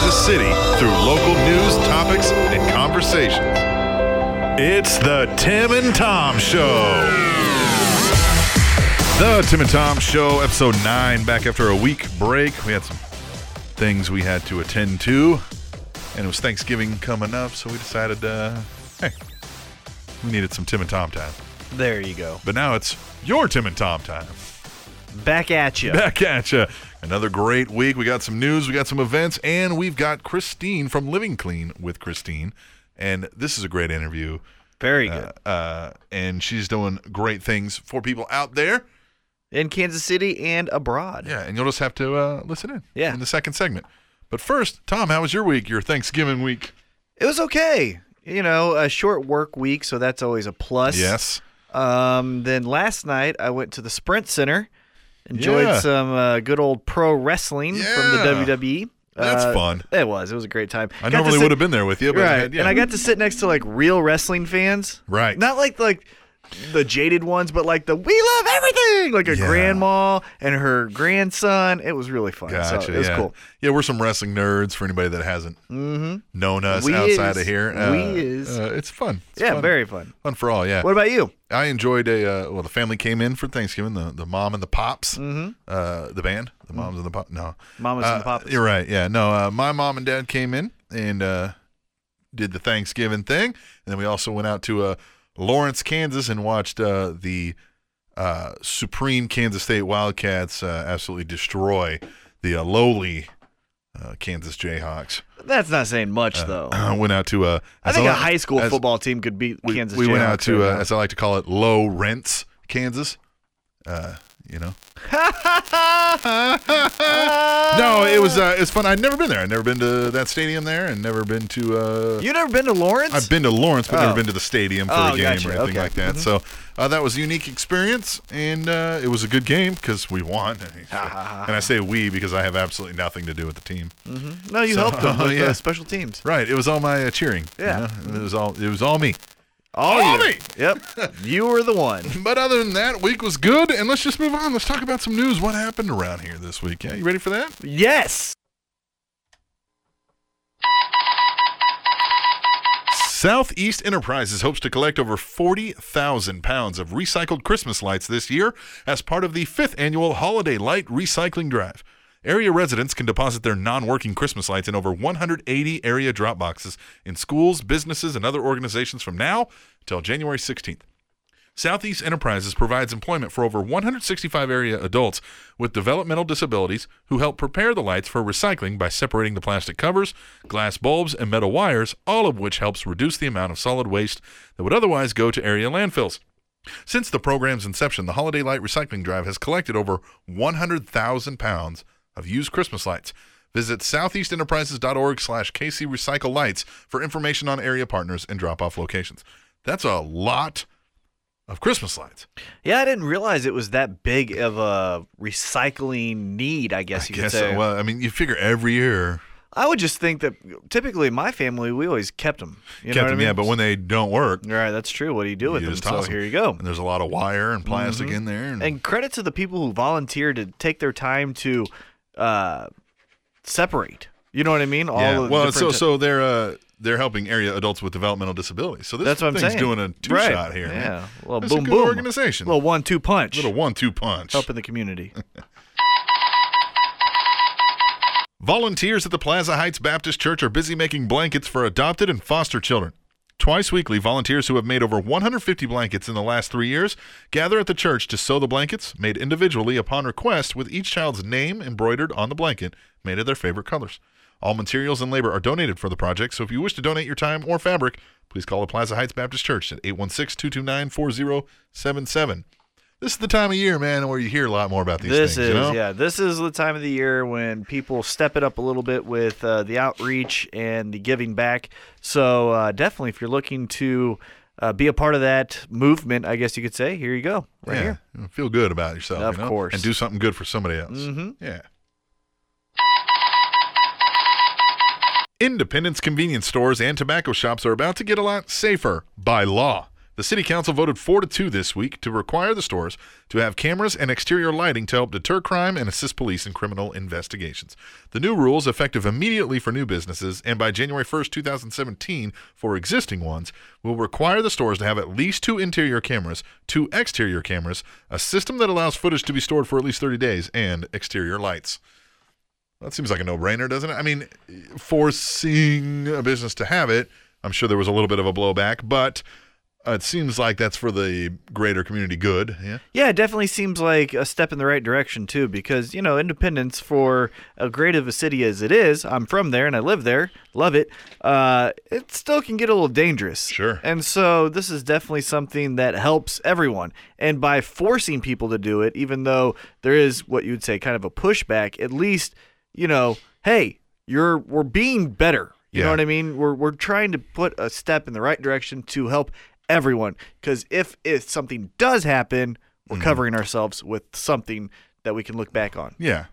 Kansas City through local news, topics, and conversations. It's the Tim and Tom Show. The Tim and Tom Show, episode 9, back after a week break. We had some things we had to attend to, and it was Thanksgiving coming up, so we decided, hey, we needed some Tim and Tom time. There you go. But now it's your Tim and Tom time. Back at you. Back at you. Another great week. We got some news, we got some events, and we've got Christine from Living Clean with Christine. And this is a great interview. Very good. And she's doing great things for people out there. In Kansas City and abroad. Yeah, and you'll just have to listen in the second segment. But first, Tom, how was your week, your Thanksgiving week? It was okay. You know, a short work week, so that's always a plus. Yes. Then last night, I went to the Sprint Center. Enjoyed some good old pro wrestling from the WWE. That's fun. It was a great time. I normally would have been there with you. But right. And I got to sit next to, like, real wrestling fans. Right. Not like the jaded ones, but like the we love everything, like a grandma and her grandson. It was really fun. Gotcha, so it was cool. Yeah, we're some wrestling nerds for anybody that hasn't known us outside of here. It's fun. It's fun. Very fun. Fun for all, yeah. What about you? I enjoyed the family came in for Thanksgiving, the mom and the pops, the band, the moms and the pops. No. Mamas and the pops. You're right, yeah. No, my mom and dad came in and did the Thanksgiving thing. And then we also went out to Lawrence, Kansas, and watched the supreme Kansas State Wildcats absolutely destroy the lowly Kansas Jayhawks. That's not saying much, though. Went out to I think a high school football team could beat Kansas Jayhawks. We went out to, as I like to call it, Low Rents, Kansas. You know. No, it was fun. I'd never been there. I'd never been to that stadium there, and never been to. You never been to Lawrence? I've been to Lawrence, but never been to the stadium for a game gotcha. or anything like that. So that was a unique experience, and it was a good game because we won. And I say we because I have absolutely nothing to do with the team. No, you helped them with special teams. Right. It was all my cheering. Yeah. You know? It was all me. All me. Yep. You were the one. But other than that, week was good, and let's just move on. Let's talk about some news. What happened around here this week? Yeah, you ready for that? Yes. Southeast Enterprises hopes to collect over 40,000 pounds of recycled Christmas lights this year as part of the 5th annual Holiday Light Recycling Drive. Area residents can deposit their non-working Christmas lights in over 180 area drop boxes in schools, businesses, and other organizations from now until January 16th. Southeast Enterprises provides employment for over 165 area adults with developmental disabilities who help prepare the lights for recycling by separating the plastic covers, glass bulbs, and metal wires, all of which helps reduce the amount of solid waste that would otherwise go to area landfills. Since the program's inception, the Holiday Light Recycling Drive has collected over 100,000 pounds of used Christmas lights. Visit southeastenterprises.org/KC Recycle Lights for information on area partners and drop-off locations. That's a lot of Christmas lights. Yeah, I didn't realize it was that big of a recycling need, I guess you could say. So. Well, I mean, you figure every year. I would just think that typically in my family, we always kept them. Kept them, yeah, but when they don't work. Right, that's true. What do you do with them? Just toss them. Here you go. And there's a lot of wire and plastic in there. And credit to the people who volunteered to take their time to separate. You know what I mean? So they're helping area adults with developmental disabilities. So that's what I'm saying. Doing a two-shot here. Yeah, man. A little That's boom a good boom organization. A little 1-2 punch. Little 1-2 punch. Helping the community. Volunteers at the Plaza Heights Baptist Church are busy making blankets for adopted and foster children. Twice weekly, volunteers who have made over 150 blankets in the last 3 years gather at the church to sew the blankets, made individually upon request, with each child's name embroidered on the blanket, made of their favorite colors. All materials and labor are donated for the project, so if you wish to donate your time or fabric, please call the Plaza Heights Baptist Church at 816-229-4077. This is the time of year, man, where you hear a lot more about these things. This is the time of the year when people step it up a little bit with the outreach and the giving back. So definitely, if you're looking to be a part of that movement, I guess you could say, here you go, here. Feel good about yourself, of course, and do something good for somebody else. Yeah. Independence convenience stores and tobacco shops are about to get a lot safer by law. The city council voted 4-2 this week to require the stores to have cameras and exterior lighting to help deter crime and assist police in criminal investigations. The new rules, effective immediately for new businesses and by January 1st, 2017 for existing ones, will require the stores to have at least 2 interior cameras, 2 exterior cameras, a system that allows footage to be stored for at least 30 days, and exterior lights. That seems like a no-brainer, doesn't it? I mean, forcing a business to have it, I'm sure there was a little bit of a blowback, but it seems like that's for the greater community good. Yeah, it definitely seems like a step in the right direction, too, because, Independence, for as great of a city as it is, I'm from there and I live there, love it, it still can get a little dangerous. Sure. And so this is definitely something that helps everyone. And by forcing people to do it, even though there is what you would say kind of a pushback, at least, hey, we're being better. You know what I mean? We're trying to put a step in the right direction to help everyone, because if something does happen, we're covering ourselves with something that we can look back on. Yeah.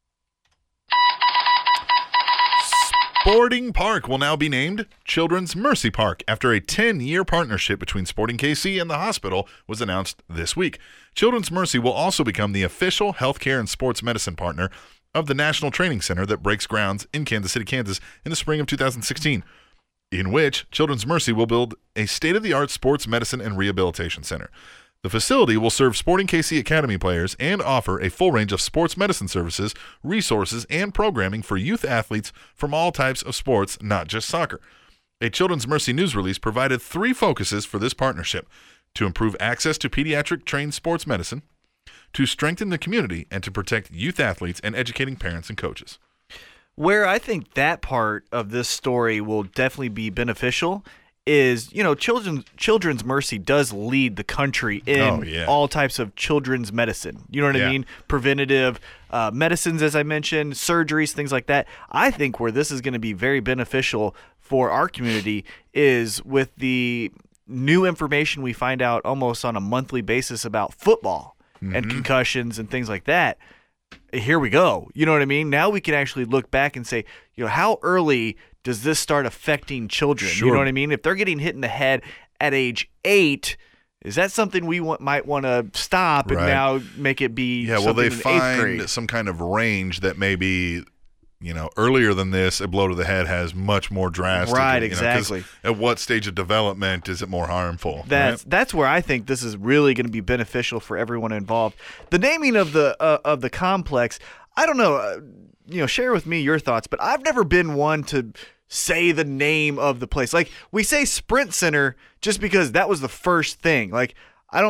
Sporting Park will now be named Children's Mercy Park after a 10-year partnership between Sporting KC and the hospital was announced this week. Children's Mercy will also become the official healthcare and sports medicine partner of the National Training Center that breaks grounds in Kansas City, Kansas in the spring of 2016. In which Children's Mercy will build a state-of-the-art sports medicine and rehabilitation center. The facility will serve Sporting KC Academy players and offer a full range of sports medicine services, resources, and programming for youth athletes from all types of sports, not just soccer. A Children's Mercy news release provided 3 focuses for this partnership: to improve access to pediatric-trained sports medicine, to strengthen the community, and to protect youth athletes and educating parents and coaches. Where I think that part of this story will definitely be beneficial is, Children's Mercy does lead the country in all types of children's medicine. You know what I mean? Preventative medicines, as I mentioned, surgeries, things like that. I think where this is going to be very beneficial for our community is with the new information we find out almost on a monthly basis about football and concussions and things like that. Here we go. You know what I mean? Now we can actually look back and say, how early does this start affecting children? Sure. You know what I mean? If they're getting hit in the head at age 8, is that something we might want to stop and now make it be something they in 8th grade? find some kind of range that maybe, earlier than this, a blow to the head has much more drastic. Right, exactly. 'Cause at what stage of development is it more harmful? That's where I think this is really going to be beneficial for everyone involved. The naming of the complex, I don't know. Share with me your thoughts, but I've never been one to say the name of the place. Like, we say Sprint Center just because that was the first thing. Like, I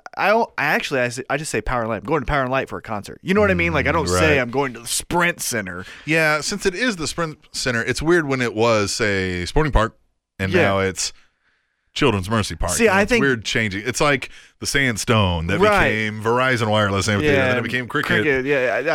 just say Power and Light. I'm going to Power and Light for a concert. You know what I mean? Like, I don't say I'm going to the Sprint Center. Yeah, since it is the Sprint Center, it's weird when it was, say, Sporting Park, and now it's Children's Mercy Park. See, I think it's weird changing. It's like the Sandstone that became Verizon Wireless Amphitheater, and then it became Cricket.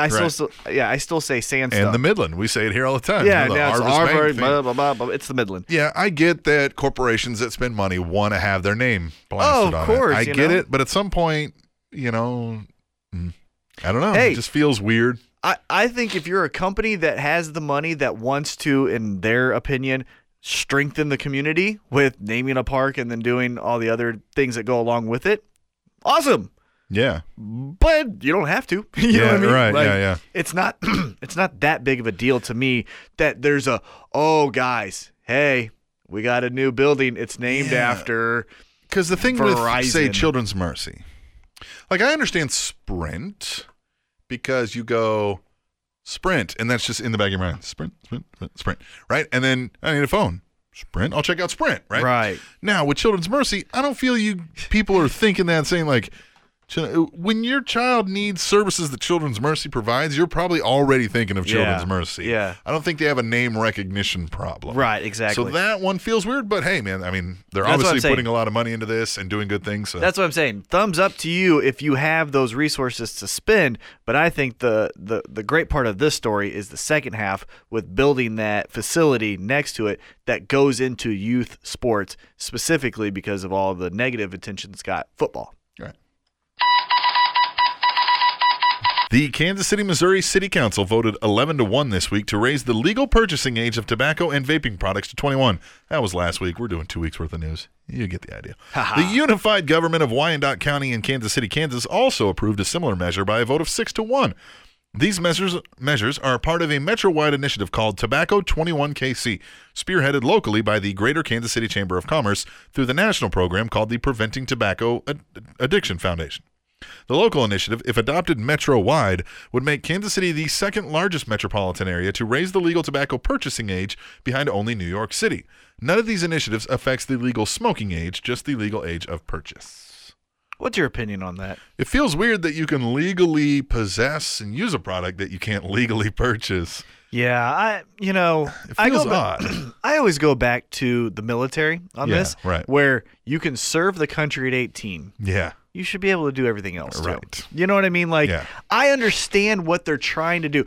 I still say Sandstone. And the Midland. We say it here all the time. Yeah, the now it's Harvest Harvard, Bank thing. blah, blah, blah. It's the Midland. Yeah, I get that corporations that spend money want to have their name blasted on of course. it. I get it, but at some point, I don't know. Hey, it just feels weird. I think if you're a company that has the money that wants to, in their opinion, strengthen the community with naming a park and then doing all the other things that go along with it, awesome. Yeah. But you don't have to. You know what I mean? Right. Like, Yeah. It's not that big of a deal to me that there's guys, hey, we got a new building. It's named after Because the thing Verizon. with, say, Children's Mercy, like, I understand Sprint because you go Sprint, and that's just in the back of your mind. Sprint, right? And then I need a phone. Sprint, I'll check out Sprint, right? Right. Now, with Children's Mercy, I don't feel people are thinking that, saying, like, when your child needs services that Children's Mercy provides, you're probably already thinking of Children's Mercy. Yeah. I don't think they have a name recognition problem. Right, exactly. So that one feels weird, but hey, man, I mean, they're That's obviously putting a lot of money into this and doing good things. So. That's what I'm saying. Thumbs up to you if you have those resources to spend. But I think the great part of this story is the second half with building that facility next to it that goes into youth sports, specifically because of all the negative attention it's got football. Right. The Kansas City, Missouri City Council voted 11-1 this week to raise the legal purchasing age of tobacco and vaping products to 21. That was last week. We're doing 2 weeks worth of news. You get the idea. The unified government of Wyandotte County and Kansas City, Kansas also approved a similar measure by a vote of 6-1. These measures are part of a metro-wide initiative called Tobacco 21 KC, spearheaded locally by the Greater Kansas City Chamber of Commerce through the national program called the Preventing Tobacco Addiction Foundation. The local initiative, if adopted metro-wide, would make Kansas City the second largest metropolitan area to raise the legal tobacco purchasing age behind only New York City. None of these initiatives affects the legal smoking age, just the legal age of purchase. What's your opinion on that? It feels weird that you can legally possess and use a product that you can't legally purchase. Yeah, It feels odd. I always go back to the military on this, right. where you can serve the country at 18. Yeah. You should be able to do everything else too. Right. You know what I mean? Like, Yeah. I understand what they're trying to do.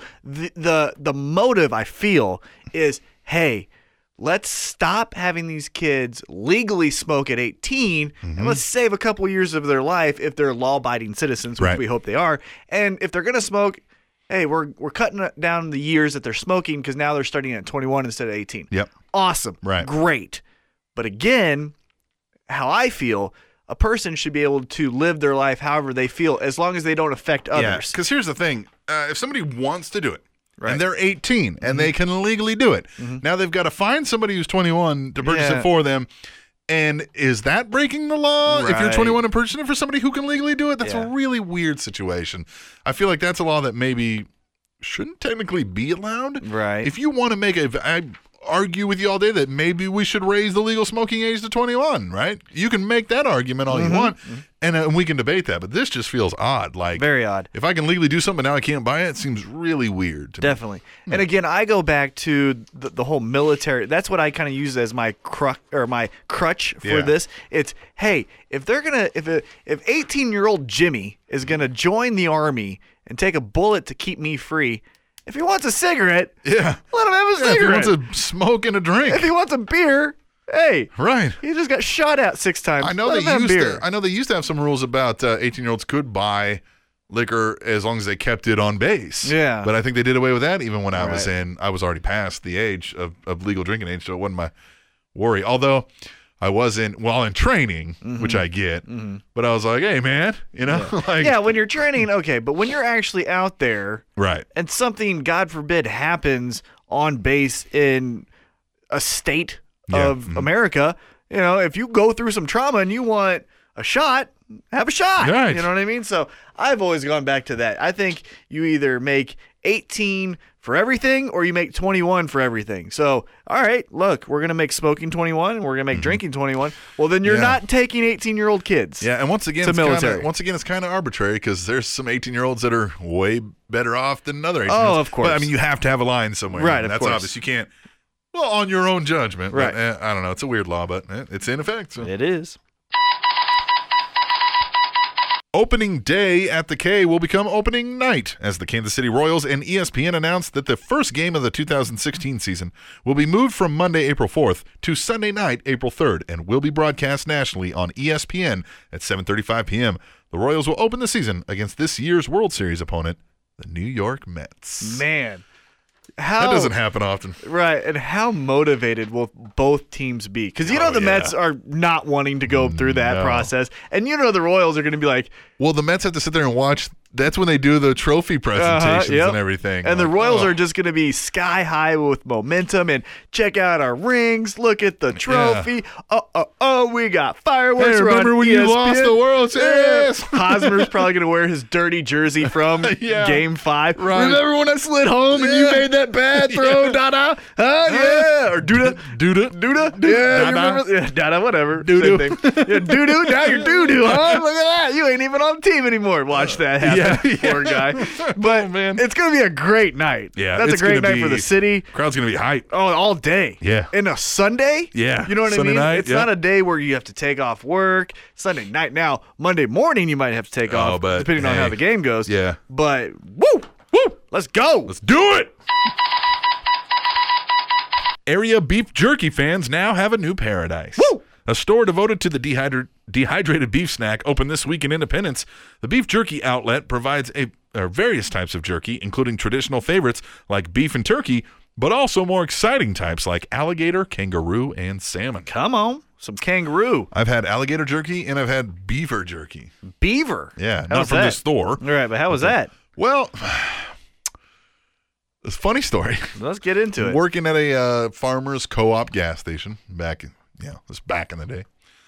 The motive, I feel, is, hey, let's stop having these kids legally smoke at 18, and let's save a couple years of their life if they're law-abiding citizens, which Right. we hope they are. And if they're going to smoke, hey, we're cutting down the years that they're smoking because now they're starting at 21 instead of 18. Yep. Awesome. Right. Great. But again, how I feel, a person should be able to live their life however they feel as long as they don't affect others. Because here's the thing. If somebody wants to do it, Right. and they're 18, and they can legally do it, now they've got to find somebody who's 21 to purchase it for them. And is that breaking the law if you're Right. 21 and purchasing it for somebody who can legally do it? That's Yeah. a really weird situation. I feel like that's a law that maybe shouldn't technically be allowed. Right. If you want to make I argue with you all day that maybe we should raise the legal smoking age to 21, right? You can make that argument all you want, and we can debate that. But this just feels odd. Like, Very odd. if I can legally do something now I can't buy it, it seems really weird to me. Definitely. And again, I go back to the whole military. That's what I kind of use as my crutch for Yeah. this. It's, hey, if they're gonna if 18-year-old Jimmy is gonna join the army and take a bullet to keep me free, if he wants a cigarette, Yeah. let him have a If cigarette. he wants a smoke and a drink. If he wants a beer, hey, Right. he just got shot at 6 times. I know Let him have beer. I know they used to have some rules about 18-year-olds could buy liquor as long as they kept it on base. Yeah. But I think they did away with that even when I was Right. I was already past the age of legal drinking age, so it wasn't my worry. Although I was in training, which I get, but I was like, hey man, like Yeah, when you're training, okay, but when you're actually out there right. and something, God forbid, happens on base in a state Yeah. of America, if you go through some trauma and you want a shot, have a shot. Right. You know what I mean? So I've always gone back to that. I think you either make 18 for everything or you make 21 for everything. So, all right, look, we're going to make smoking 21 and we're going to make drinking 21. Well, then you're Yeah. not taking 18-year-old kids. Yeah, and once again, To it's kinda, military. it's kind of arbitrary because there's some 18-year-olds that are way better off than other 18-year-olds. Oh, of course. But I mean, you have to have a line somewhere. Right, and of that's course. obvious. You can't. Well, on your own judgment. Right. But, I don't know. It's a weird law, but it's in effect. So. It is. Opening day at the K will become opening night as the Kansas City Royals and ESPN announced that the first game of the 2016 season will be moved from Monday, April 4th to Sunday night, April 3rd, and will be broadcast nationally on ESPN at 7:35 p.m. The Royals will open the season against this year's World Series opponent, the New York Mets. Man. That doesn't happen often. Right, and how motivated will both teams be? Because the yeah. Mets are not wanting to go through that No. process, and the Royals are going to be like, Well, the Mets have to sit there and watch. That's when they do the trophy presentations yep. and everything. And the Like, Royals oh. are just going to be sky high with momentum and check out our rings, look at the trophy. We got fireworks. Hey, We're on remember when you ESPN. lost the World Series? Hosmer's probably going to wear his dirty jersey from Yeah. Game 5. Right. Remember when I slid home and you Yeah. made that bad throw, Dada? Yeah. Or Duda. Duda. Doo-doo? Yeah, you Dada. remember? Yeah, Dada, whatever. Doo-doo. Same thing. Yeah, doo-doo. Now you're doo-doo, huh? Look at that. You ain't even on the team anymore. Watch that happen. Yeah. Poor guy. But Oh, man. it's going to be a great night. Yeah, That's a it's great gonna night for be- the city. Crowd's going to be hype. Oh, all day. Yeah. And a Sunday? Yeah. You know what Sunday I mean? night, It's yeah. not a day where you have to take off work. Sunday night. Now, Monday morning you might have to take off, but depending on hey. how the game goes. Yeah. But, woo! Let's go. Let's do it. Area beef jerky fans now have a new paradise. Woo! A store devoted to the dehydrated beef snack opened this week in Independence. The beef jerky outlet provides various types of jerky, including traditional favorites like beef and turkey, but also more exciting types like alligator, kangaroo, and salmon. Come on. Some kangaroo. I've had alligator jerky and I've had beaver jerky. Beaver? Yeah, How not was from that? this store. All right, but how was that? Well, it's a funny story. Let's get into it. Working at a farmer's co-op gas station back in the day.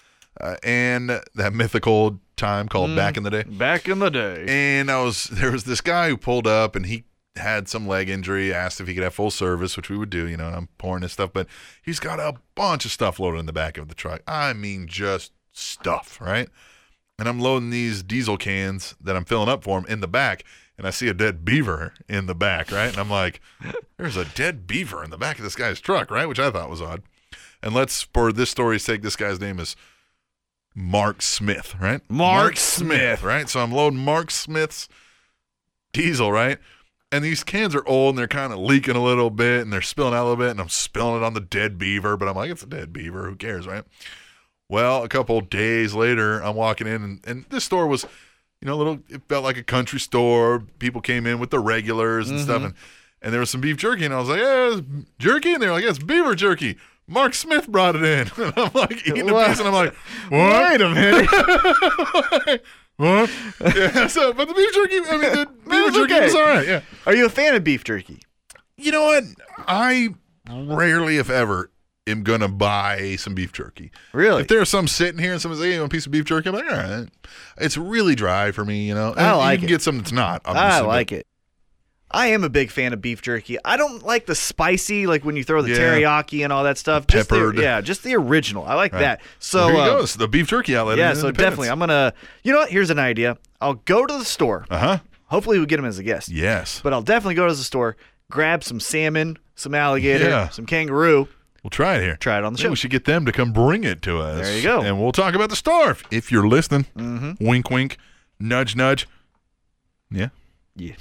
And that mythical time called back in the day. Back in the day. And there was this guy who pulled up and he had some leg injury, asked if he could have full service, which we would do, and I'm pouring his stuff, but he's got a bunch of stuff loaded in the back of the truck. I mean, just stuff, right? And I'm loading these diesel cans that I'm filling up for him in the back, and I see a dead beaver in the back, right? And I'm like, there's a dead beaver in the back of this guy's truck, right? Which I thought was odd. And for this story's sake, this guy's name is Mark Smith, right? Mark Smith. Right? So I'm loading Mark Smith's diesel, right? And these cans are old and they're kind of leaking a little bit and they're spilling out a little bit, and I'm spilling it on the dead beaver, but I'm like, it's a dead beaver. Who cares, right? Well, a couple days later, I'm walking in and this store was, it felt like a country store. People came in with the regulars and stuff. And there was some beef jerky, and I was like, yeah, it's jerky? And they were like, yeah, it's beaver jerky. Mark Smith brought it in. And I'm like eating a piece, and I'm like, what? Wait a minute. What? Yeah, but the beef jerky, the beef jerky was all right, yeah. Are you a fan of beef jerky? You know what? I rarely, if ever, am going to buy some beef jerky. Really? If there's some sitting here and someone says, hey, you want a piece of beef jerky? I'm like, all right. It's really dry for me, And I like you it. can get some that's not, obviously. I like it. I am a big fan of beef jerky. I don't like the spicy, like when you throw the teriyaki and all that stuff. Peppered. Just the original. I like that. So here you go. It's the beef jerky outlet. Yeah, in so Independence. definitely. I'm going to, you know what? Here's an idea. I'll go to the store. Uh-huh. Hopefully we get him as a guest. Yes. But I'll definitely go to the store, grab some salmon, some alligator, Yeah. some kangaroo. We'll try it here. Try it on the Maybe show. we should get them to come bring it to us. There you go. And we'll talk about the store if you're listening. Mm-hmm. Wink, wink. Nudge, nudge. Yeah. Yeah.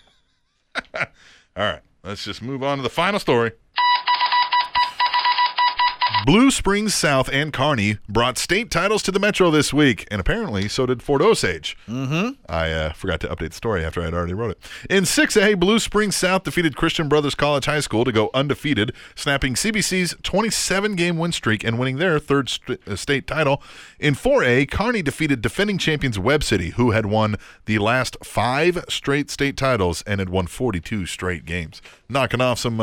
All right. Let's just move on to the final story. Blue Springs South and Kearney brought state titles to the Metro this week, and apparently so did Fort Osage. Mm-hmm. I forgot to update the story after I had already wrote it. In 6A, Blue Springs South defeated Christian Brothers College High School to go undefeated, snapping CBC's 27-game win streak and winning their third state title. In 4A, Kearney defeated defending champions Webb City, who had won the last 5 straight state titles and had won 42 straight games, knocking off some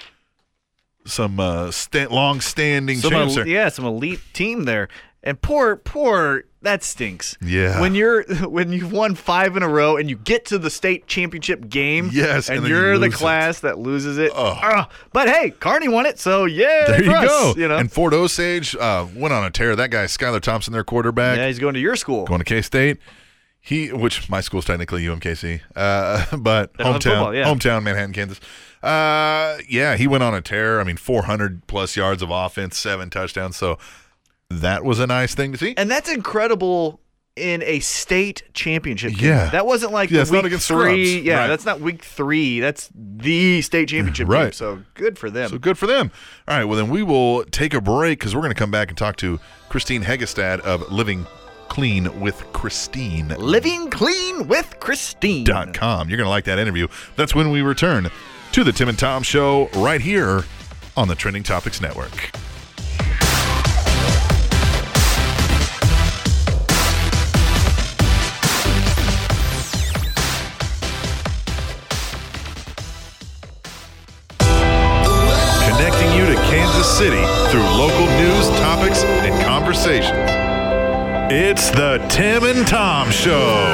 long-standing champs there. Some elite team there. And poor, that stinks. Yeah. When you've won 5 in a row and you get to the state championship game, yes, and then you're you the lose class that loses it. Ugh. But hey, Kearney won it, so yeah, There you go. You know? And Fort Osage went on a tear. That guy, Skylar Thompson, their quarterback, Yeah, he's going to your school. going to K-State. Which my school's technically UMKC, but hometown Manhattan, Kansas. He went on a tear. I mean, 400-plus yards of offense, 7 touchdowns. So that was a nice thing to see. And that's incredible in a state championship game. Yeah. That wasn't like it's week not against 3. scrubs. Yeah, Right. that's not week 3. That's the state championship game. Right. So good for them. So good for them. All right, well, then we will take a break because we're going to come back and talk to Christine Hegestad of Living Clean with Christine. Living Clean with Christine. .com. You're going to like that interview. That's when we return to the Tim and Tom Show right here on the Trending Topics Network. Connecting you to Kansas City through local news, topics, and conversations. It's the Tim and Tom Show.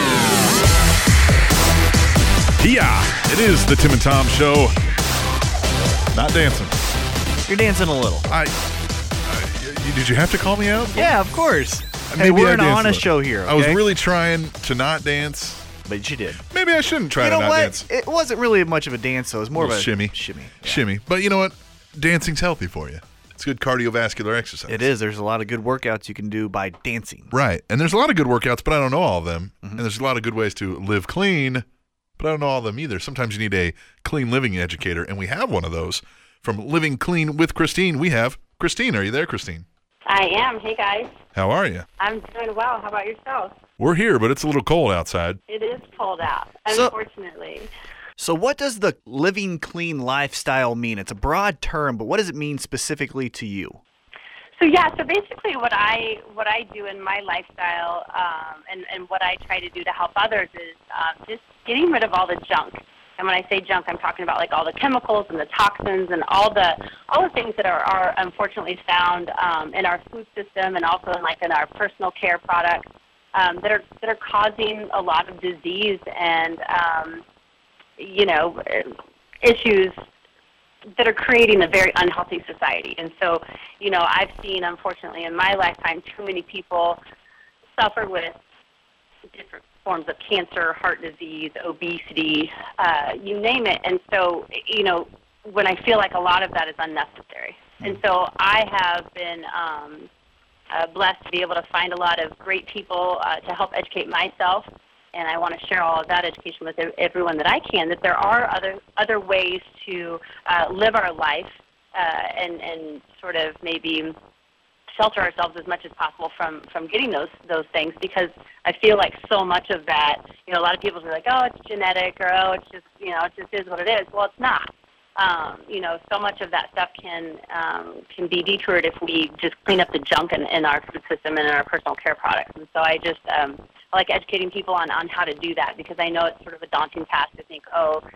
Yeah, it is the Tim and Tom Show. Not dancing. You're dancing a little. Did you have to call me out? Yeah, of course. Maybe Hey, we're I an danced a honest little. show here. I was okay? really trying to not dance. But you did. Maybe I shouldn't try You to know not what? dance. It wasn't really much of a dance, though. It was more of a shimmy. Shimmy. Yeah. Shimmy. But you know what? Dancing's healthy for you. It's good cardiovascular exercise. It is. There's a lot of good workouts you can do by dancing. Right. And there's a lot of good workouts, but I don't know all of them. And there's a lot of good ways to live clean, but I don't know all of them either. Sometimes you need a clean living educator, and we have one of those. From Living Clean with Christine, we have Christine. Are you there, Christine? I am. Hey, guys. How are you? I'm doing well. How about yourself? We're here, but it's a little cold outside. It is cold out, So- unfortunately. So what does the living clean lifestyle mean? It's a broad term, but what does it mean specifically to you? So basically what I do in my lifestyle and what I try to do to help others is just getting rid of all the junk. And when I say junk, I'm talking about like all the chemicals and the toxins and all the things that are unfortunately found in our food system and also in our personal care products that are causing a lot of disease and issues that are creating a very unhealthy society. And so, I've seen, unfortunately, in my lifetime, too many people suffer with different forms of cancer, heart disease, obesity, you name it. And so, when I feel like a lot of that is unnecessary. And so I have been blessed to be able to find a lot of great people to help educate myself. And I want to share all of that education with everyone that I can, that there are other ways to live our life and sort of maybe shelter ourselves as much as possible from getting those things, because I feel like so much of that, a lot of people are like, oh, it's genetic, or oh, it's just, it just is what it is. Well, it's not. So much of that stuff can be detoured if we just clean up the junk in our food system and in our personal care products. And so I just I like educating people on how to do that, because I know it's sort of a daunting task to think,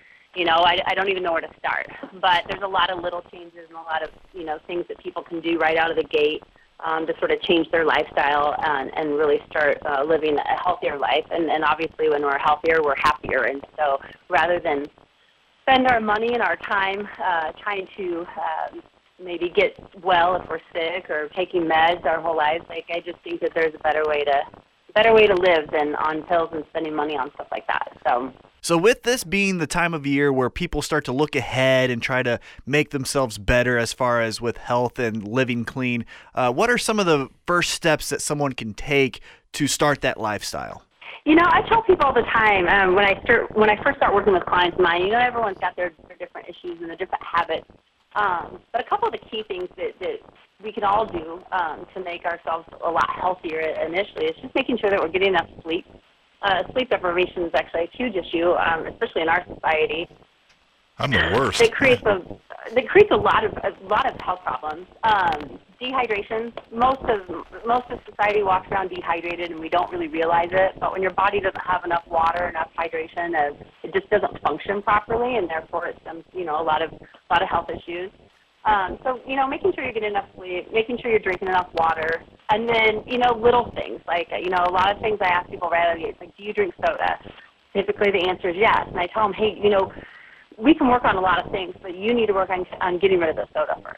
I don't even know where to start. But there's a lot of little changes and a lot of, things that people can do right out of the gate to sort of change their lifestyle and really start living a healthier life. And obviously when we're healthier, we're happier. And so rather than spend our money and our time trying to maybe get well if we're sick or taking meds our whole lives, I just think that there's a better way to live than on pills and spending money on stuff like that. So with this being the time of year where people start to look ahead and try to make themselves better as far as with health and living clean, what are some of the first steps that someone can take to start that lifestyle? I tell people all the time when I first start working with clients of mine, everyone's got their different issues and their different habits. But a couple of the key things that we can all do to make ourselves a lot healthier initially is just making sure that we're getting enough sleep. Sleep deprivation is actually a huge issue, especially in our society. I'm the worst. It creates a lot of health problems. Dehydration. Most of society walks around dehydrated, and we don't really realize it. But when your body doesn't have enough water, enough hydration, it just doesn't function properly, and therefore it stems, a lot of health issues. So making sure you're getting enough sleep, making sure you're drinking enough water, and then little things like a lot of things I ask people right out of the gate, like, do you drink soda? Typically the answer is yes, and I tell them, hey, we can work on a lot of things, but you need to work on getting rid of the soda first.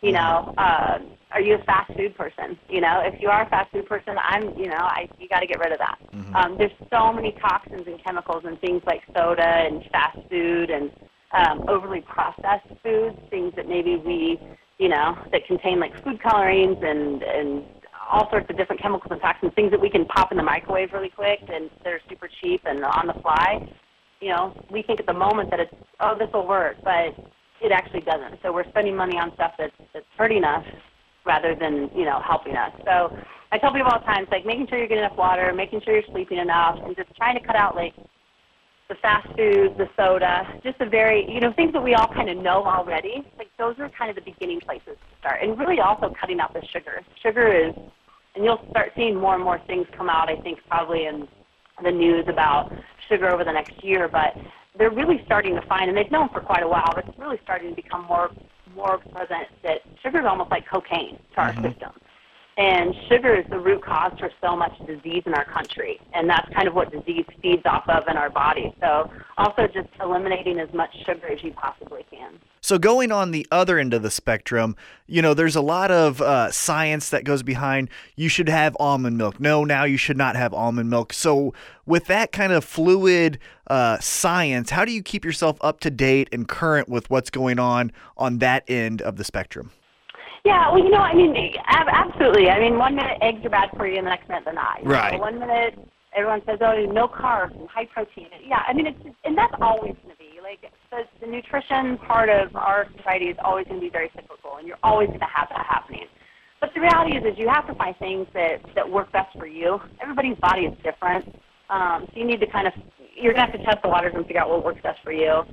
Are you a fast food person? If you are a fast food person, you got to get rid of that. Mm-hmm. There's so many toxins and chemicals and things like soda and fast food and overly processed foods, things that maybe we, that contain like food colorings and all sorts of different chemicals and toxins, things that we can pop in the microwave really quick and they're super cheap and on the fly. We think at the moment that it's, this will work, but it actually doesn't. So we're spending money on stuff that's hurting us rather than, helping us. So I tell people all the time, it's like making sure you're getting enough water, making sure you're sleeping enough, and just trying to cut out like the fast foods, the soda, just the very, things that we all kind of know already. Like those are kind of the beginning places to start. And really also cutting out the sugar. Sugar is, and you'll start seeing more and more things come out, I think, probably in the news about sugar over the next year, but they're really starting to find, and they've known for quite a while, but it's really starting to become more present that sugar is almost like cocaine to our system. And sugar is the root cause for so much disease in our country, and that's kind of what disease feeds off of in our body. So also just eliminating as much sugar as you possibly can. So going on the other end of the spectrum, there's a lot of science that goes behind you should have almond milk. No, now you should not have almond milk. So with that kind of fluid science, how do you keep yourself up to date and current with what's going on that end of the spectrum? Yeah, well, absolutely. 1 minute eggs are bad for you, and the next minute they're not. Right. 1 minute everyone says, no carbs and high protein. Yeah, and that's always going to be. Like, the nutrition part of our society is always going to be very cyclical, and you're always going to have that happening. But But the reality is you have to find things that work best for you. Everybody's body is different. So you need to you're going to have to test the waters and figure out what works best for you.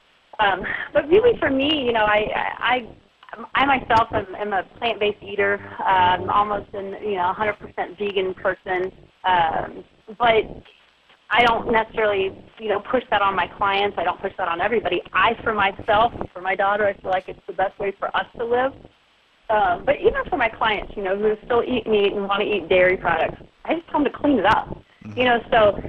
But really for me, I myself am a plant-based eater. I'm almost an 100% vegan person. But I don't necessarily, push that on my clients. I don't push that on everybody. For myself and for my daughter, I feel like it's the best way for us to live. But even for my clients, who still eat meat and want to eat dairy products, I just tell them to clean it up. So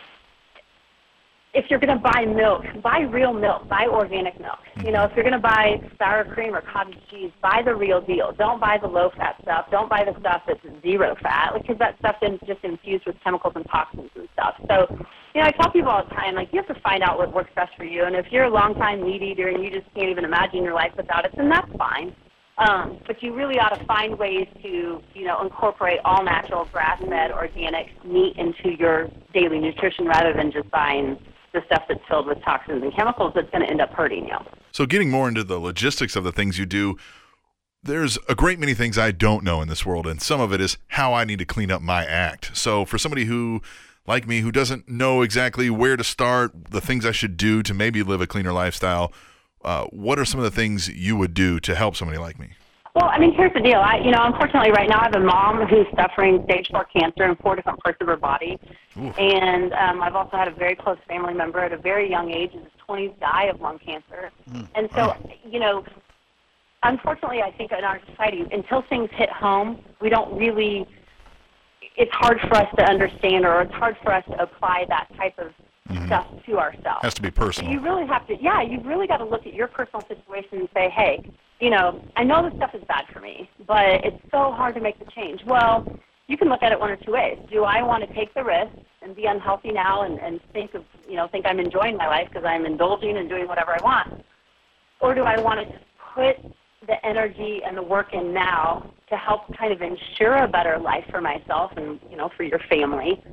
if you're going to buy milk, buy real milk, buy organic milk. If you're going to buy sour cream or cottage cheese, buy the real deal. Don't buy the low-fat stuff. Don't buy the stuff that's zero fat, because that stuff is just infused with chemicals and toxins and stuff. So, I tell people all the time, you have to find out what works best for you. And if you're a long-time meat eater and you just can't even imagine your life without it, then that's fine. But you really ought to find ways to, incorporate all natural, grass-fed, organic meat into your daily nutrition rather than just buying the stuff that's filled with toxins and chemicals that's going to end up hurting you. So getting more into the logistics of the things you do, there's a great many things I don't know in this world, and some of it is how I need to clean up my act. So for somebody who, like me, who doesn't know exactly where to start, the things I should do to maybe live a cleaner lifestyle, what are some of the things you would do to help somebody like me? Well, here's the deal. Unfortunately, right now I have a mom who's suffering stage 4 cancer in 4 different parts of her body. Ooh. And I've also had a very close family member at a very young age in his 20s die of lung cancer. And so, unfortunately, I think in our society, until things hit home, we don't really, it's hard for us to understand, or it's hard for us to apply that type of stuff to ourselves. Has to be personal. So you really have to, you've really got to look at your personal situation and say, hey, I know this stuff is bad for me, but it's so hard to make the change. Well, you can look at it one or two ways. Do I want to take the risk and be unhealthy now and think I'm enjoying my life because I'm indulging and doing whatever I want? Or do I want to just put the energy and the work in now to help kind of ensure a better life for myself and, for your family?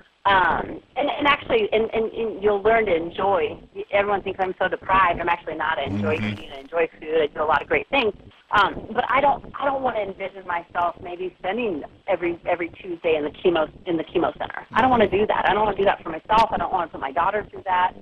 And actually, you'll learn to enjoy. Everyone thinks I'm so deprived. I'm actually not. I enjoy eating. I enjoy food. I do a lot of great things. But I don't want to envision myself maybe spending every Tuesday in the chemo center. I don't want to do that. I don't want to do that for myself. I don't want to put my daughter through that.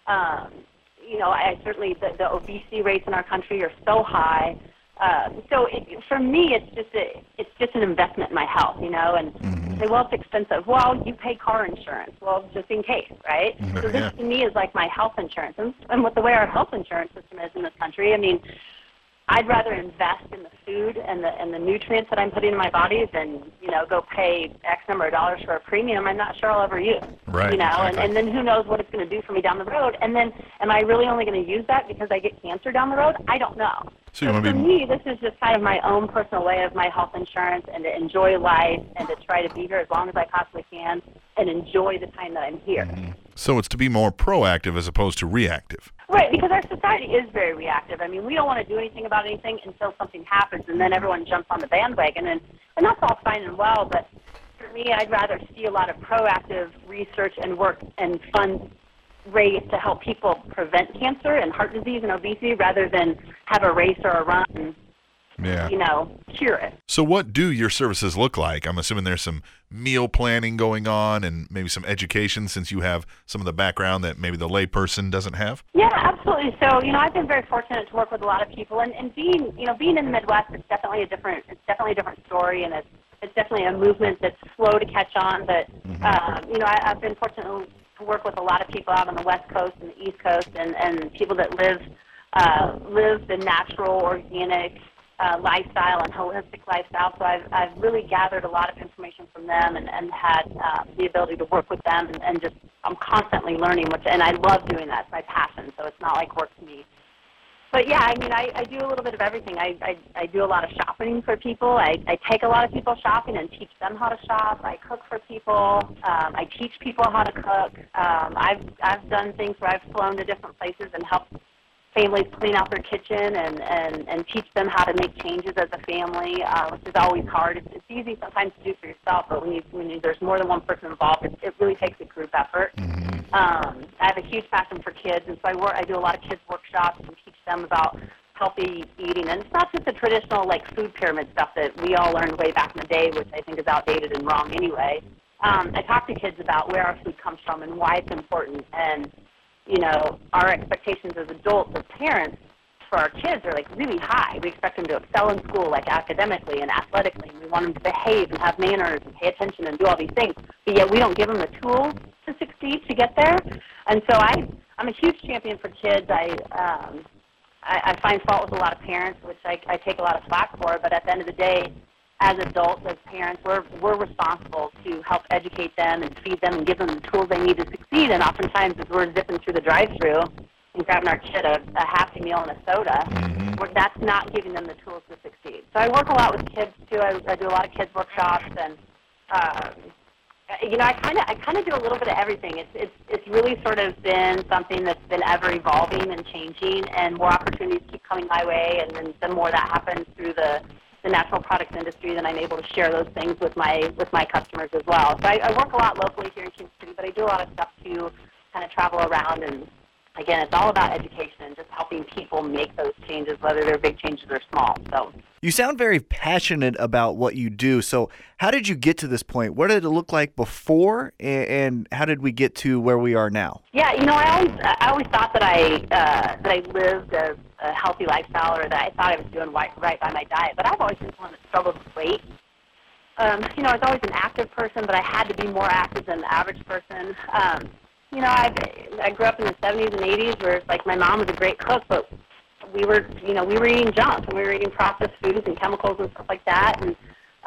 I certainly the obesity rates in our country are so high. So for me, it's just an investment in my health, and say, well, it's expensive. Well, you pay car insurance. Well, just in case, right? So this to me is like my health insurance. And with the way our health insurance system is in this country, I'd rather invest in the food and the nutrients that I'm putting in my body than, go pay X number of dollars for a premium I'm not sure I'll ever use. Right. Exactly. And then who knows what it's going to do for me down the road. And then am I really only going to use that because I get cancer down the road? I don't know. So for me, this is just kind of my own personal way of my health insurance and to enjoy life and to try to be here as long as I possibly can and enjoy the time that I'm here. So it's to be more proactive as opposed to reactive. Right, because our society is very reactive. We don't want to do anything about anything until something happens, and then everyone jumps on the bandwagon, and that's all fine and well, but for me, I'd rather see a lot of proactive research and work and funds raised to help people prevent cancer and heart disease and obesity rather than have a race or a run and, cure it. So what do your services look like? I'm assuming there's some meal planning going on and maybe some education since you have some of the background that maybe the layperson doesn't have? Yeah, absolutely. So, I've been very fortunate to work with a lot of people, and being in the Midwest, it's definitely a different story, and it's definitely a movement that's slow to catch on, but, I've been fortunate to work with a lot of people out on the West Coast and the East Coast and people that live the natural, organic lifestyle and holistic lifestyle. So I've really gathered a lot of information from them and had the ability to work with them and just I'm constantly learning, and I love doing that. It's my passion, so it's not like work to me. But yeah, I do a little bit of everything. I do a lot of shopping for people. I take a lot of people shopping and teach them how to shop. I cook for people. I teach people how to cook. I've done things where I've flown to different places and helped families clean out their kitchen and teach them how to make changes as a family, which is always hard. It's easy sometimes to do for yourself, but when there's more than one person involved, it really takes a group effort. I have a huge passion for kids, and so I do a lot of kids workshops and teach them about healthy eating. And it's not just the traditional, like, food pyramid stuff that we all learned way back in the day, which I think is outdated and wrong anyway. I talk to kids about where our food comes from and why it's important. And, you know, our expectations as adults, as parents, for our kids are, like, really high. We expect them to excel in school, like, academically and athletically. And we want them to behave and have manners and pay attention and do all these things. But yet we don't give them the tools to succeed to get there. And so I'm a huge champion for kids. I find fault with a lot of parents, which I take a lot of slack for. But at the end of the day, as adults, as parents, we're responsible to help educate them and feed them and give them the tools they need to succeed. And oftentimes, as we're zipping through the drive-thru and grabbing our kid a Happy Meal and a soda, that's not giving them the tools to succeed. So I work a lot with kids too. I do a lot of kids workshops, and you know, I kind of do a little bit of everything. It's really sort of been something that's been ever evolving and changing, and more opportunities keep coming my way. And then the more that happens through the natural products industry, then I'm able to share those things with my customers as well. So I work a lot locally here in Kansas City, but I do a lot of stuff too, kind of travel around. And again, it's all about education and just helping people make those changes, whether they're big changes or small. So you sound very passionate about what you do. So how did you get to this point? What did it look like before, and how did we get to where we are now? Yeah, you know, I always thought that I lived a healthy lifestyle, or that I thought I was doing right by my diet. But I've always been someone that struggled with weight. You know, I was always an active person, but I had to be more active than the average person. You know, I grew up in the 70s and 80s where, like, my mom was a great cook, but we were eating junk, and we were eating processed foods and chemicals and stuff like that, and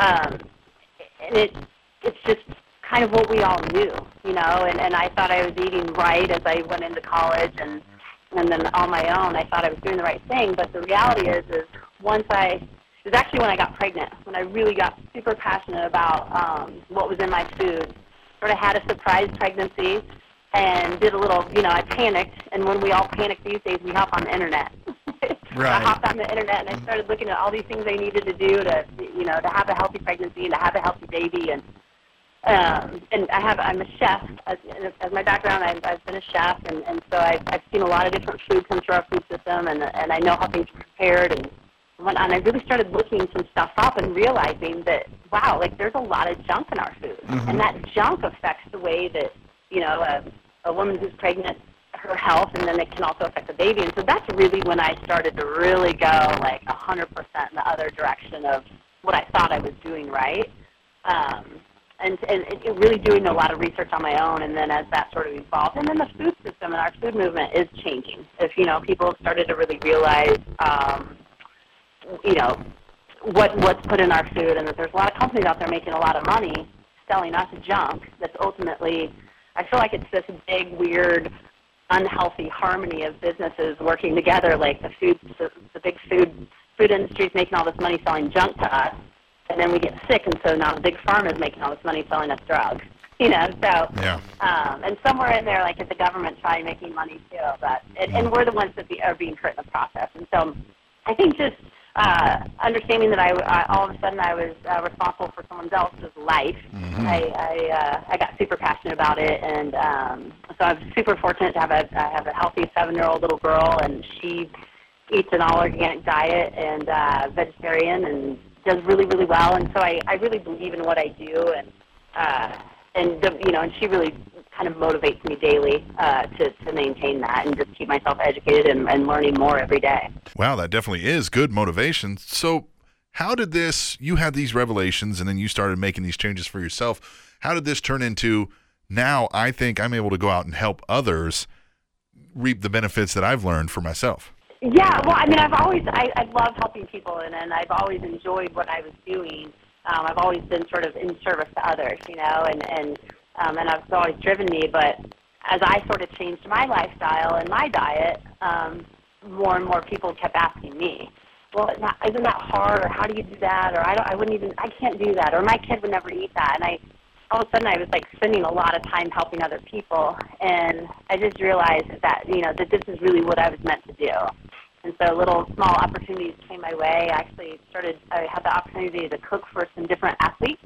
it's just kind of what we all knew, you know, and I thought I was eating right as I went into college, and then on my own, I thought I was doing the right thing, but the reality is it was actually when I got pregnant, when I really got super passionate about what was in my food. Sort of had a surprise pregnancy, and did a little, you know, I panicked, and when we all panic these days, we hop on the internet. Right. I hopped on the internet, and I started looking at all these things I needed to do to, you know, to have a healthy pregnancy and to have a healthy baby, and I'm a chef. As my background, I've been a chef, and so I've seen a lot of different foods come through our food system, and I know how things are prepared, and whatnot. And I really started looking some stuff up and realizing that, wow, like, there's a lot of junk in our food, and that junk affects the way that, you know, a woman who's pregnant, her health, and then it can also affect the baby. And so that's really when I started to really go, like, 100% in the other direction of what I thought I was doing right. And it really doing a lot of research on my own, and then as that sort of evolved. And then the food system and our food movement is changing. If, you know, people have started to really realize, you know, what's put in our food, and that there's a lot of companies out there making a lot of money selling us junk that's ultimately, I feel like it's this big, weird, unhealthy harmony of businesses working together, like the big food industry is making all this money selling junk to us, and then we get sick, and so now the big pharma is making all this money selling us drugs. You know, so, Yeah. And somewhere in there, like, is the government trying making money too, but and we're the ones that are being hurt in the process. And so I think just understanding that I all of a sudden I was responsible for someone else's life. I got super passionate about it, and so I'm super fortunate to have a healthy 7-year-old little girl, and she eats an all organic diet and vegetarian, and does really, really well. And so I really believe in what I do, and you know, and she really kind of motivates me daily to maintain that and just keep myself educated and learning more every day. Wow, that definitely is good motivation. So how did you had these revelations, and then you started making these changes for yourself. How did this turn into, now I think I'm able to go out and help others reap the benefits that I've learned for myself? Yeah, well, I mean, I've loved helping people, and I've always enjoyed what I was doing. I've always been sort of in service to others, you know, and it's always driven me. But as I sort of changed my lifestyle and my diet, more and more people kept asking me, well, isn't that hard, or how do you do that, or I can't do that, or my kid would never eat that. And all of a sudden I was, like, spending a lot of time helping other people, and I just realized that, you know, that this is really what I was meant to do. And so little small opportunities came my way. I had the opportunity to cook for some different athletes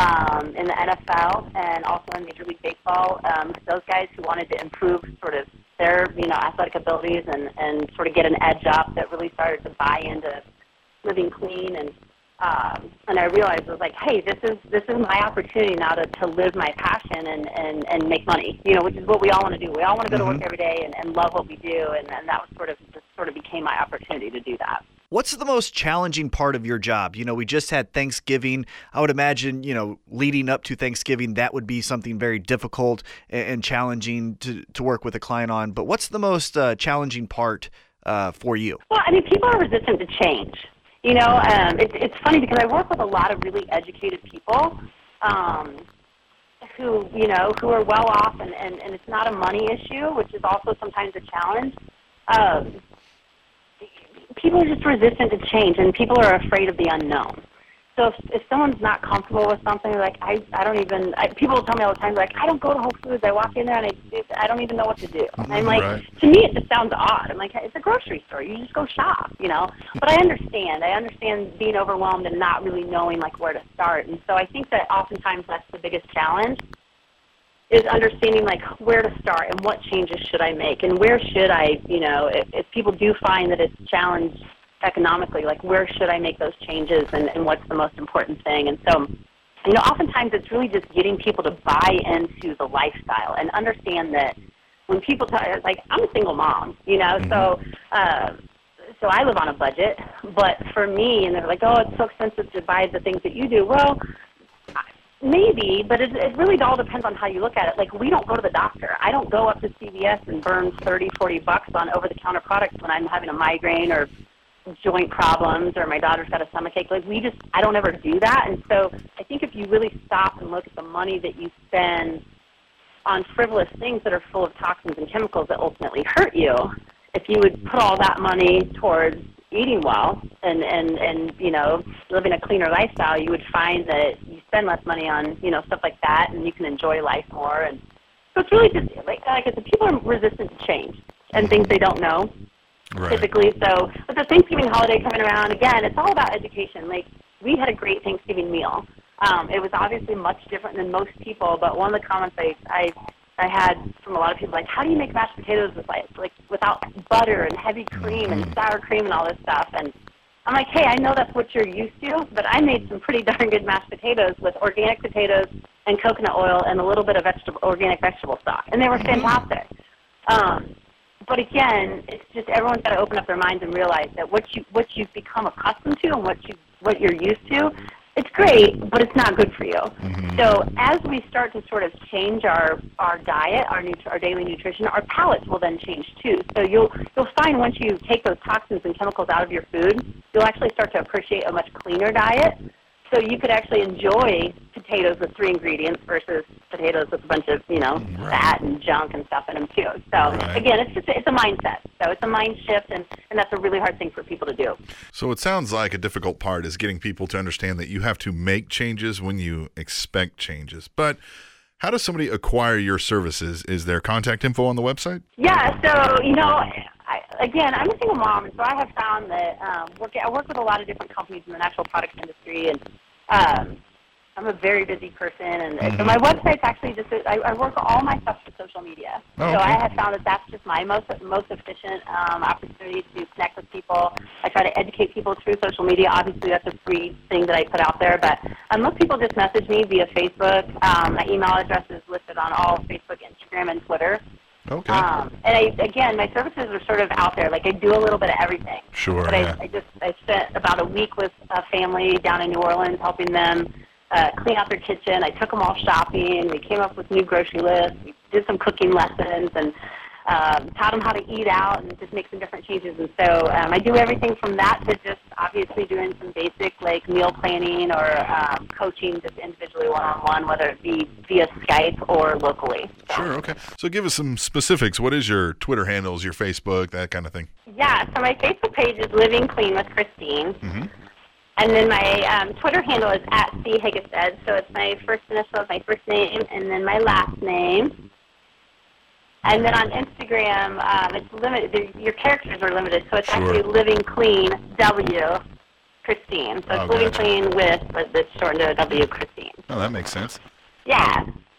in the NFL and also in Major League Baseball. Those guys who wanted to improve sort of their, athletic abilities and sort of get an edge up, that really started to buy into living clean. And I realized it was like, hey, this is my opportunity now to live my passion and make money, which is what we all want to do. We all want to go to work every day and love what we do, and that was sort of became my opportunity to do that. What's the most challenging part of your job? We just had Thanksgiving. I would imagine, leading up to Thanksgiving, that would be something very difficult and challenging to work with a client on. But what's the most challenging part for you? Well, people are resistant to change. It's funny because I work with a lot of really educated people who are well off, and it's not a money issue, which is also sometimes a challenge. People are just resistant to change, and people are afraid of the unknown. So if someone's not comfortable with something, like people will tell me all the time, like, I don't go to Whole Foods. I walk in there and I don't even know what to do. And I'm like, To me it just sounds odd. I'm like, it's a grocery store. You just go shop, But I understand being overwhelmed and not really knowing like where to start. And so I think that oftentimes that's the biggest challenge, is understanding like where to start and what changes should I make and where should I, if people do find that it's challenged economically, like where should I make those changes and what's the most important thing. And so, oftentimes it's really just getting people to buy into the lifestyle and understand that when people like, I'm a single mom, so I live on a budget, but for me, and they're like, oh, it's so expensive to buy the things that you do. Well, maybe, but it really all depends on how you look at it. Like, we don't go to the doctor. I don't go up to CVS and burn $30-$40 on over-the-counter products when I'm having a migraine or joint problems or my daughter's got a stomachache. Like, I don't ever do that. And so I think if you really stop and look at the money that you spend on frivolous things that are full of toxins and chemicals that ultimately hurt you, if you would put all that money towards eating well and living a cleaner lifestyle, you would find that you spend less money on, stuff like that, and you can enjoy life more. And so it's really just, like I said, people are resistant to change and things they don't know, typically. So with the Thanksgiving holiday coming around, again, it's all about education. Like, we had a great Thanksgiving meal. It was obviously much different than most people, but one of the comments I had from a lot of people, like, how do you make mashed potatoes without butter and heavy cream and sour cream and all this stuff? And I'm like, hey, I know that's what you're used to, but I made some pretty darn good mashed potatoes with organic potatoes and coconut oil and a little bit of organic vegetable stock, and they were fantastic. But again, it's just everyone's got to open up their minds and realize that what you've become accustomed to and what you're used to, it's great, but it's not good for you. So as we start to sort of change our diet, our daily nutrition, our palates will then change too. So you'll find once you take those toxins and chemicals out of your food, you'll actually start to appreciate a much cleaner diet. So you could actually enjoy potatoes with 3 ingredients versus potatoes with a bunch of, fat and junk and stuff in them too. So again, it's a mindset. So it's a mind shift, and that's a really hard thing for people to do. So it sounds like a difficult part is getting people to understand that you have to make changes when you expect changes. But how does somebody acquire your services? Is there contact info on the website? Yeah, so, I'm a single mom, and so I have found that I work with a lot of different companies in the natural products industry, and I'm a very busy person, and so my website's actually just, I work all my stuff with social media. So I have found that that's just my most efficient opportunity to connect with people. I try to educate people through social media. Obviously, that's a free thing that I put out there, but most people just message me via Facebook. My email address is listed on all Facebook, Instagram, and Twitter. Okay. And my services are sort of out there. Like, I do a little bit of everything. Sure. But I spent about a week with a family down in New Orleans helping them clean out their kitchen. I took them all shopping. We came up with new grocery lists. We did some cooking lessons and taught them how to eat out and just make some different changes. And so I do everything from that to just obviously doing some basic like meal planning or coaching just individually one-on-one, whether it be via Skype or locally. So. Sure, okay. So give us some specifics. What is your Twitter handles, your Facebook, that kind of thing? Yeah, so my Facebook page is Living Clean with Christine. And then my Twitter handle is @CHiggested. So it's my first initial, my first name, and then my last name. And then on Instagram, it's limited. Your characters are limited, so it's actually Living Clean W Christine. So it's Living Clean with, but it's shortened to W Christine. Oh, that makes sense. Yeah.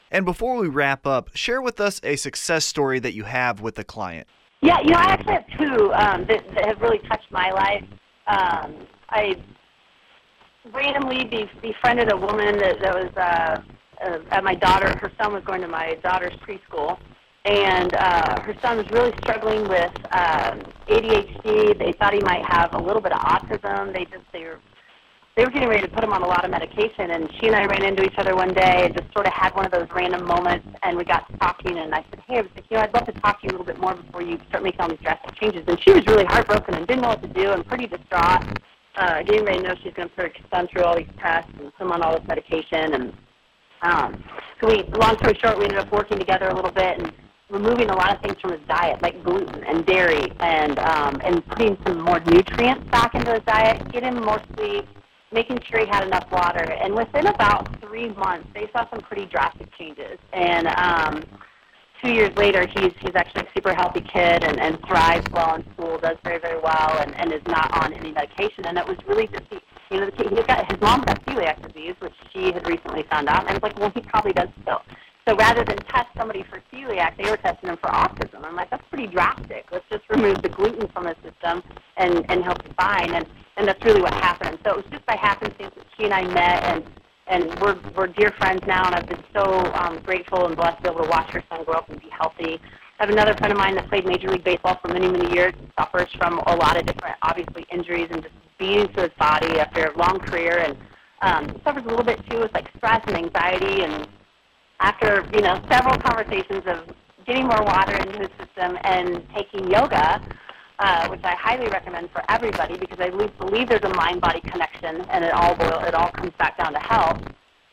And before we wrap up, share with us a success story that you have with a client. Yeah, I actually have two that have really touched my life. I randomly befriended a woman that was at my daughter. Her son was going to my daughter's preschool, and her son was really struggling with ADHD. They thought he might have a little bit of autism. They were getting ready to put him on a lot of medication, and she and I ran into each other one day and just sort of had one of those random moments, and we got to talking, and I said, hey, I was like, I'd love to talk to you a little bit more before you start making all these drastic changes. And she was really heartbroken and didn't know what to do and pretty distraught, getting ready to know she's going to put her son through all these tests and put him on all this medication. And so long story short, we ended up working together a little bit and removing a lot of things from his diet, like gluten and dairy, and putting some more nutrients back into his diet, get him more sleep, making sure he had enough water. And within about 3 months, they saw some pretty drastic changes. And 2 years later, he's actually a super healthy kid and thrives well in school, does very, very well, and is not on any medication. And it was really just, his mom's got celiac disease, which she had recently found out. And I was like, well, he probably does still. So rather than test somebody for celiac, they were testing him for autism. I'm like, that's pretty drastic. Let's just remove the gluten from his system and he'll be fine. And that's really what happened. So it was just by happenstance that she and I met, and we're dear friends now, and I've been so grateful and blessed to be able to watch her son grow up and be healthy. I have another friend of mine that played Major League Baseball for many, many years and suffers from a lot of different, obviously, injuries and just beatings to his body after a long career, and suffers a little bit, too, with, like, stress and anxiety. And after, several conversations of getting more water into his system and taking yoga, which I highly recommend for everybody because I believe there's a mind-body connection, and it all comes back down to health.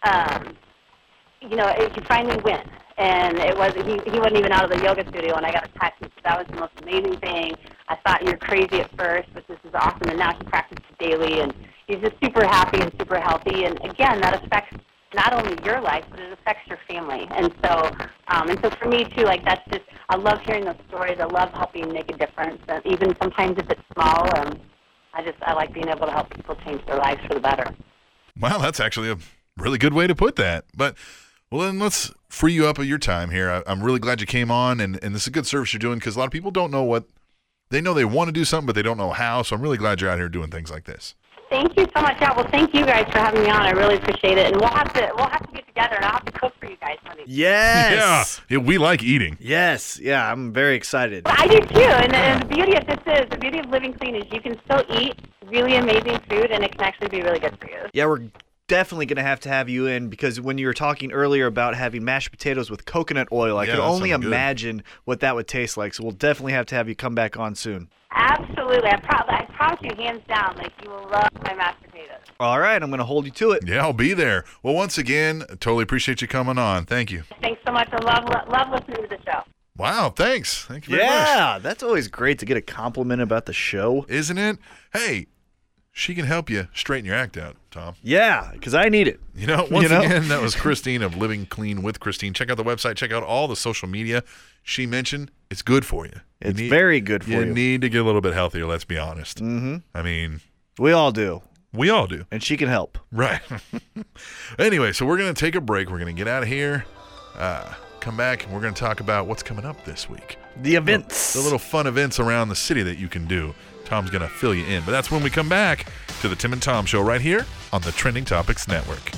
He finally went, and he wasn't even out of the yoga studio when I got a text. That was the most amazing thing. I thought you were crazy at first, but this is awesome, and now he practices daily, and he's just super happy and super healthy. And again, that affects not only your life, but it affects your family. And so for me too, like that's just, I love hearing those stories. I love helping make a difference, and even sometimes if it's small. I like being able to help people change their lives for the better. Wow, that's actually a really good way to put that. But well, then let's free you up of your time here. I'm really glad you came on, and this is a good service you're doing because a lot of people don't know what they know. They want to do something, but they don't know how. So I'm really glad you're out here doing things like this. Thank you so much. Yeah, well, thank you guys for having me on. I really appreciate it, and we'll have to get together, and I'll have to cook for you guys one of these. Yes. Yeah, we like eating. Yes. Yeah, I'm very excited. I do too. And the beauty of Living Clean is you can still eat really amazing food, and it can actually be really good for you. Yeah, we're definitely going to have you in because when you were talking earlier about having mashed potatoes with coconut oil, I could only imagine what that would taste like. So we'll definitely have to have you come back on soon. Absolutely. I promise you, hands down, like you will love my mashed potatoes. All right, I'm going to hold you to it. Yeah, I'll be there. Well, once again, totally appreciate you coming on. Thank you. Thanks so much. I love listening to the show. Wow, thanks. Thank you very much. Yeah, that's always great to get a compliment about the show. Isn't it? Hey, she can help you straighten your act out, Tom. Yeah, because I need it. Once again, that was Christine of Living Clean with Christine. Check out the website. Check out all the social media she mentioned. It's good for you. It's very good for you. You need to get a little bit healthier, let's be honest. Mm-hmm. I mean, we all do. We all do. And she can help. Right. Anyway, so we're going to take a break. We're going to get out of here, come back, and we're going to talk about what's coming up this week. The events. The little fun events around the city that you can do. Tom's going to fill you in. But that's when we come back to the Tim and Tom Show right here on the Trending Topics Network.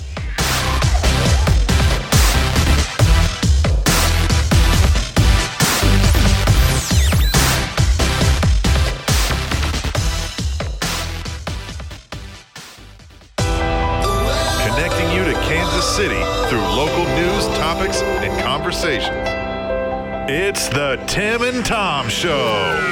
Connecting you to Kansas City through local news, topics, and conversations. It's the Tim and Tom Show.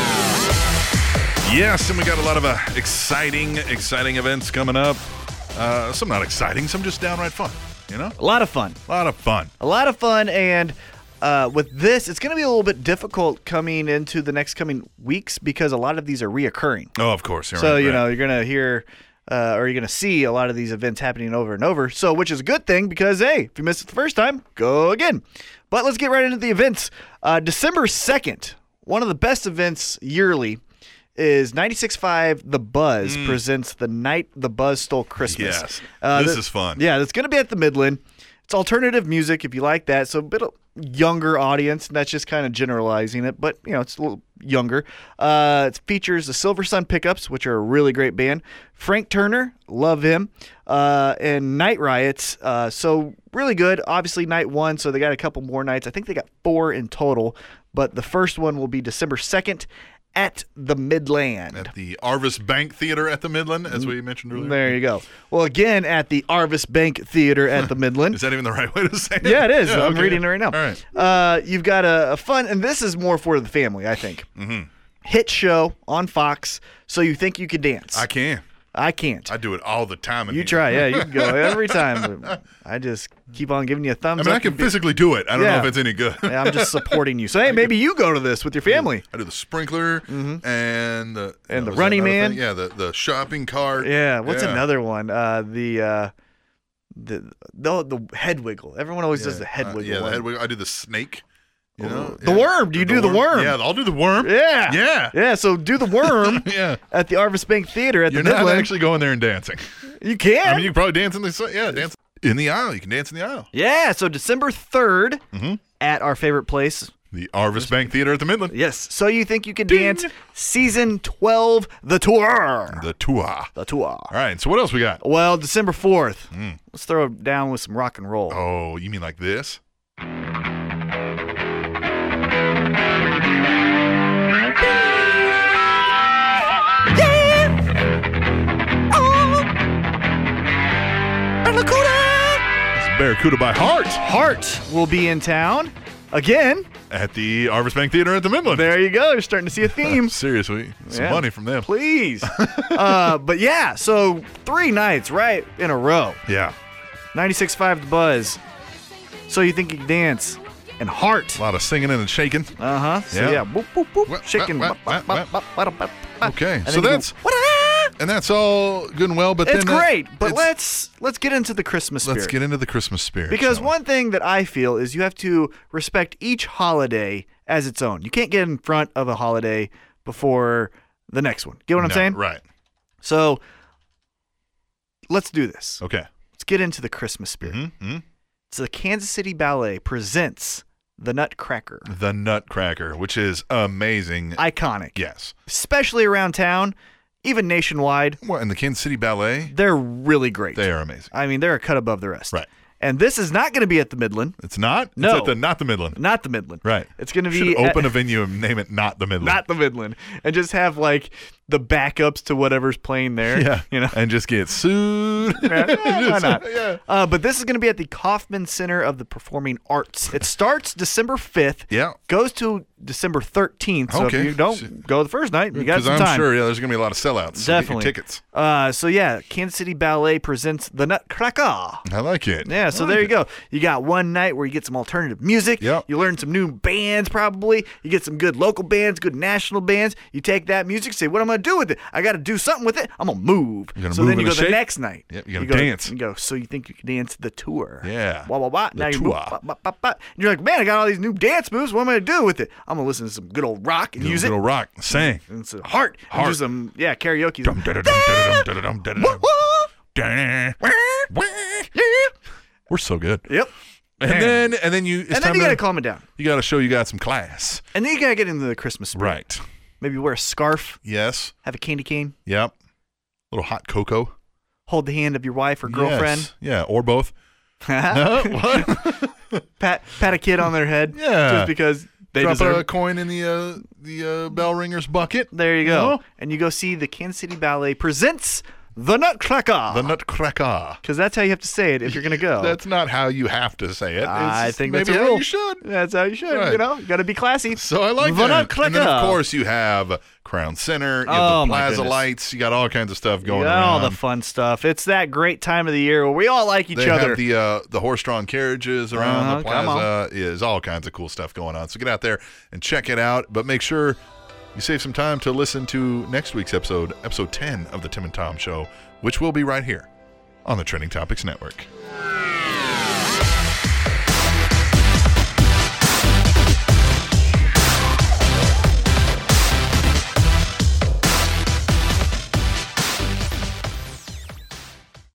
Yes, and we got a lot of exciting events coming up. Some not exciting, some just downright fun, A lot of fun. A lot of fun, and with this, it's going to be a little bit difficult coming into the next coming weeks because a lot of these are reoccurring. Oh, of course. You're going to hear or you're going to see a lot of these events happening over and over, so which is a good thing because, hey, if you missed it the first time, go again. But let's get right into the events. December 2nd, one of the best events yearly, is 96.5 The Buzz presents The Night the Buzz Stole Christmas. Yes, this is fun. Yeah, it's going to be at the Midland. It's alternative music if you like that. So a bit of younger audience, and that's just kind of generalizing it, but it's a little younger. It features the Silver Sun Pickups, which are a really great band. Frank Turner, love him, and Night Riots. So really good. Obviously night 1, so they got a couple more nights. I think they got 4 in total, but the first one will be December 2nd at the Midland. At the Arvis Bank Theater at the Midland, as we mentioned earlier. There you go. Well, again, at the Arvis Bank Theater at the Midland. Is that even the right way to say it? Yeah, it is. I'm okay. reading it right now. All right. You've got a fun, and this is more for the family, I think. Mm-hmm. Hit show on Fox, So You Think You Could Dance. I can. I can't. I do it all the time. You try, yeah. You can go every time. But I just keep on giving you a thumbs up. I can physically do it. I don't know if it's any good. Yeah, I'm just supporting you. So, hey, maybe you go to this with your family. I do the sprinkler and the the Running Man. Yeah, the shopping cart. Yeah. What's another one? The head wiggle. Everyone always does the head wiggle. Yeah, one. the head wiggle. I do the snake. The worm. Do you do the worm? Yeah, I'll do the worm. Yeah. Yeah. Yeah, so do the worm Yeah. at the Arvis Bank Theater at You're the Midland. not actually going there and dancing. You can. I mean, you can probably dance in the dance in the aisle. You can dance in the aisle. Yeah, so December 3rd at our favorite place. The Arvis Bank Theater at the Midland. Yes. So You Think You Can Dance, Season 12, The Tour. The tour. The Tour. All right, so what else we got? Well, December 4th. Let's throw it down with some rock and roll. Oh, you mean like this? It's Barracuda by Heart. Heart will be in town again. At the Arvis Bank Theater at the Midland. There you go. You're starting to see a theme. Seriously, some Yeah. money from them. Please. But yeah, so 3 nights right in a row. Yeah, 96.5 The Buzz. So You Think You Can Dance. And Heart. a lot of singing and shaking. Uh-huh. So Yeah. yeah, boop, boop, boop, Wah, shaking. wah, wah, wah. Okay, And so then you that's go, "Wah-da!" and that's all good and well, but It's then great, but it's- let's get into the Christmas spirit. let's get into the Christmas spirit. Because shall we? one thing that I feel is you have to respect each holiday as its own. You can't get in front of a holiday before the next one. Get what I'm No, saying? right? So let's do this. Okay. Let's get into the Christmas spirit. Mm-hmm. So the Kansas City Ballet presents the Nutcracker. The Nutcracker, which is amazing. Iconic. Yes. Especially around town, even nationwide. Well, and the Kansas City Ballet, They're really great. they are amazing. I mean, they're a cut above the rest. Right. And this is not going to be at the Midland. It's not. No. It's at not the Midland. Not the Midland. Right. It's going to Should be open a venue and name it not the Midland. not the Midland, and just have like the backups to whatever's playing there. Yeah. You know. And just get sued. Why not? Yeah. But this is going to be at the Kaufman Center of the Performing Arts. It starts December 5th. Yeah. Goes to December 13th. So Okay. if you don't go the first night, you got Because some I'm time. sure, there's going to be a lot of sellouts. So get your Definitely. tickets. So yeah, Kansas City Ballet presents the Nutcracker. I like it. Yeah, so I there like you go. You got one night where you get some alternative music. Yep. You learn some new bands probably. You get some good local bands, good national bands. You take that music, say, what am I going to do with it? I got to do something with it. I'm going to move. You're gonna So move then you and go the shake? next night. Yep, you're gonna dance. You go, so you think you can dance the tour. Yeah. Wah, wah, wah. The Now you tour. move. Bah, bah, bah, bah. And you're like, man, I got all these new dance moves. What am I going to do with it? I'm going to listen to some good old rock and use it. Little rock. Sing. And it's a heart. And Heart. do some, karaoke. Dum, da, da, dum, da, da, dum, da, da, dum, da, da. We're so good. Yep. And then you it's And then time you got to to calm it down. you got to show you got some class. And then you got to get into the Christmas spirit. Right. Maybe wear a scarf, Yes. have a candy cane, Yep. Little hot cocoa. hold the hand of your wife or girlfriend, Yes. Yeah, or both. What? pat a kid on their head, Yeah. just because they Drop deserve a it. coin in the bell ringer's bucket. There you go. know? And you go see the Kansas City Ballet presents the Nutcracker. The Nutcracker. Because that's how you have to say it if you're going to go. That's not how you have to say it. It's I just think maybe that's a how rule. you should. That's how you should. Right. You know, you got to be classy. So I like The that. Nutcracker. And then of course you have Crown Center, you have Oh, the my Plaza goodness. Lights, you got all kinds of stuff going You got all around. the fun stuff. It's that great time of the year where we all like each They other. have the horse-drawn carriages around the come on. plaza. Is all kinds of cool stuff going on. So get out there and check it out. But make sure you save some time to listen to next week's episode 10 of the Tim and Tom Show, which will be right here on the Trending Topics Network.